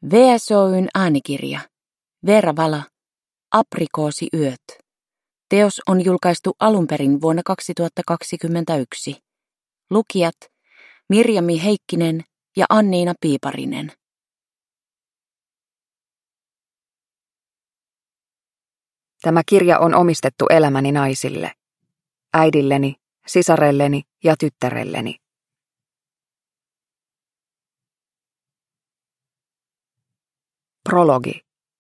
VSOY:n äänikirja. Veera Vala. Aprikoosiyöt. Teos on julkaistu alun perin vuonna 2021. Lukijat Mirjami Heikkinen ja Anniina Piiparinen. Tämä kirja on omistettu elämäni naisille, äidilleni, sisarelleni ja tyttärelleni. Prologi.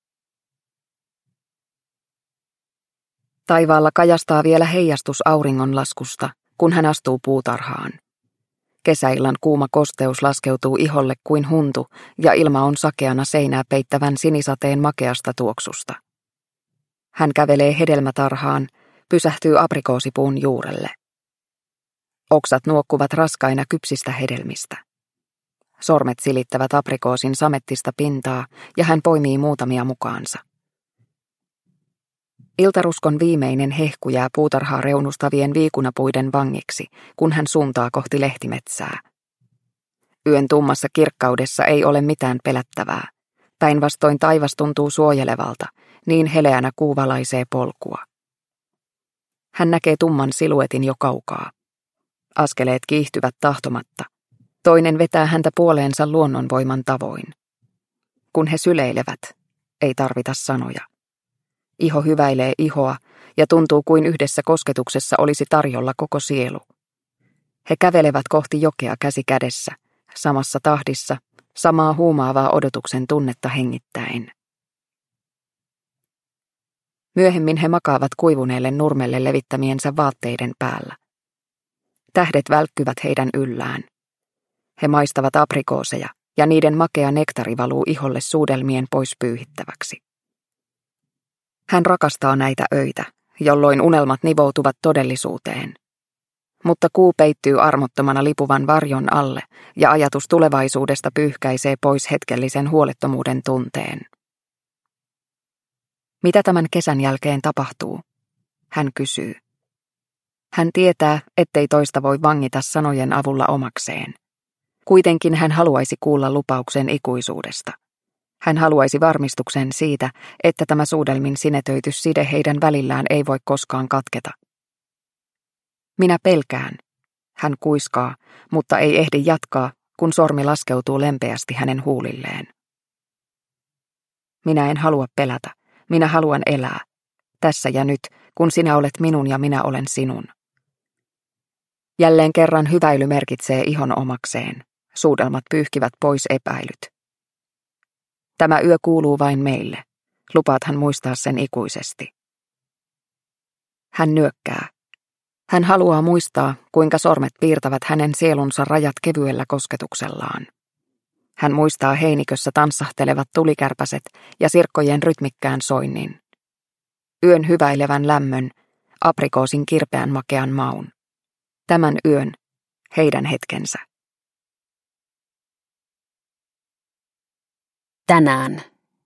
Taivaalla kajastaa vielä heijastus auringonlaskusta, kun hän astuu puutarhaan. Kesäillan kuuma kosteus laskeutuu iholle kuin huntu ja ilma on sakeana seinää peittävän sinisateen makeasta tuoksusta. Hän kävelee hedelmätarhaan, pysähtyy aprikoosipuun juurelle. Oksat nuokkuvat raskaina kypsistä hedelmistä. Sormet silittävät aprikoosin samettista pintaa ja hän poimii muutamia mukaansa. Iltaruskon viimeinen hehku jää puutarhaa reunustavien viikunapuiden vangiksi, kun hän suuntaa kohti lehtimetsää. Yön tummassa kirkkaudessa ei ole mitään pelättävää. Päinvastoin taivas tuntuu suojelevalta, niin heleänä kuu valaisee polkua. Hän näkee tumman siluetin jo kaukaa. Askeleet kiihtyvät tahtomatta. Toinen vetää häntä puoleensa luonnonvoiman tavoin. Kun he syleilevät, ei tarvita sanoja. Iho hyväilee ihoa ja tuntuu kuin yhdessä kosketuksessa olisi tarjolla koko sielu. He kävelevät kohti jokea käsi kädessä, samassa tahdissa, samaa huumaavaa odotuksen tunnetta hengittäen. Myöhemmin he makaavat kuivuneelle nurmelle levittämiensä vaatteiden päällä. Tähdet välkkyvät heidän yllään. He maistavat aprikooseja ja niiden makea nektari valuu iholle suudelmien pois pyyhittäväksi. Hän rakastaa näitä öitä, jolloin unelmat nivoutuvat todellisuuteen. Mutta kuu peittyy armottomana lipuvan varjon alle ja ajatus tulevaisuudesta pyyhkäisee pois hetkellisen huolettomuuden tunteen. Mitä tämän kesän jälkeen tapahtuu? Hän kysyy. Hän tietää, ettei toista voi vangita sanojen avulla omakseen. Kuitenkin hän haluaisi kuulla lupauksen ikuisuudesta. Hän haluaisi varmistuksen siitä, että tämä suudelmin sinetöity side heidän välillään ei voi koskaan katketa. Minä pelkään, hän kuiskaa, mutta ei ehdi jatkaa, kun sormi laskeutuu lempeästi hänen huulilleen. Minä en halua pelätä, minä haluan elää. Tässä ja nyt, kun sinä olet minun ja minä olen sinun. Jälleen kerran hyväily merkitsee ihon omakseen. Suudelmat pyyhkivät pois epäilyt. Tämä yö kuuluu vain meille. Lupaathan muistaa sen ikuisesti. Hän nyökkää. Hän haluaa muistaa, kuinka sormet piirtävät hänen sielunsa rajat kevyellä kosketuksellaan. Hän muistaa heinikössä tanssahtelevat tulikärpäset ja sirkkojen rytmikkään soinnin. Yön hyväilevän lämmön, aprikoosin kirpeän makean maun. Tämän yön, heidän hetkensä. Tänään.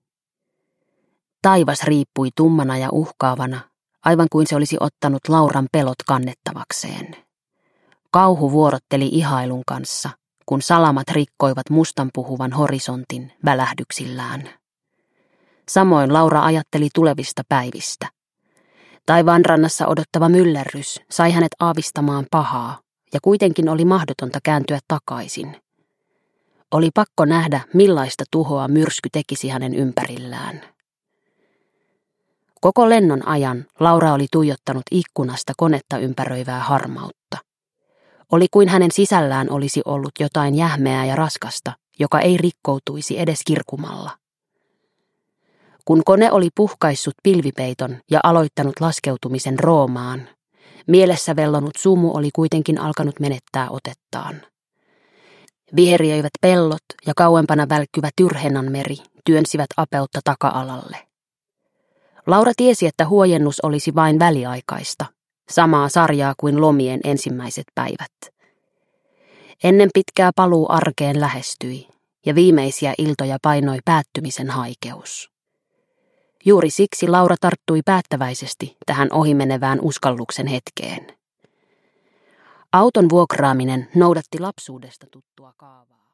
Taivas riippui tummana ja uhkaavana, aivan kuin se olisi ottanut Lauran pelot kannettavakseen. Kauhu vuorotteli ihailun kanssa, kun salamat rikkoivat mustan puhuvan horisontin välähdyksillään. Samoin Laura ajatteli tulevista päivistä. Taivaan rannassa odottava myllerrys sai hänet aavistamaan pahaa, ja kuitenkin oli mahdotonta kääntyä takaisin. Oli pakko nähdä, millaista tuhoa myrsky tekisi hänen ympärillään. Koko lennon ajan Laura oli tuijottanut ikkunasta konetta ympäröivää harmautta. Oli kuin hänen sisällään olisi ollut jotain jähmeää ja raskasta, joka ei rikkoutuisi edes kirkumalla. Kun kone oli puhkaissut pilvipeiton ja aloittanut laskeutumisen Roomaan, mielessä vellonut sumu oli kuitenkin alkanut menettää otettaan. Viheriöivät pellot ja kauempana välkkyvä Tyrhennan meri työnsivät apeutta taka-alalle. Laura tiesi, että huojennus olisi vain väliaikaista, samaa sarjaa kuin lomien ensimmäiset päivät. Ennen pitkää paluu arkeen lähestyi, ja viimeisiä iltoja painoi päättymisen haikeus. Juuri siksi Laura tarttui päättäväisesti tähän ohimenevään uskalluksen hetkeen. Auton vuokraaminen noudatti lapsuudesta tuttua kaavaa.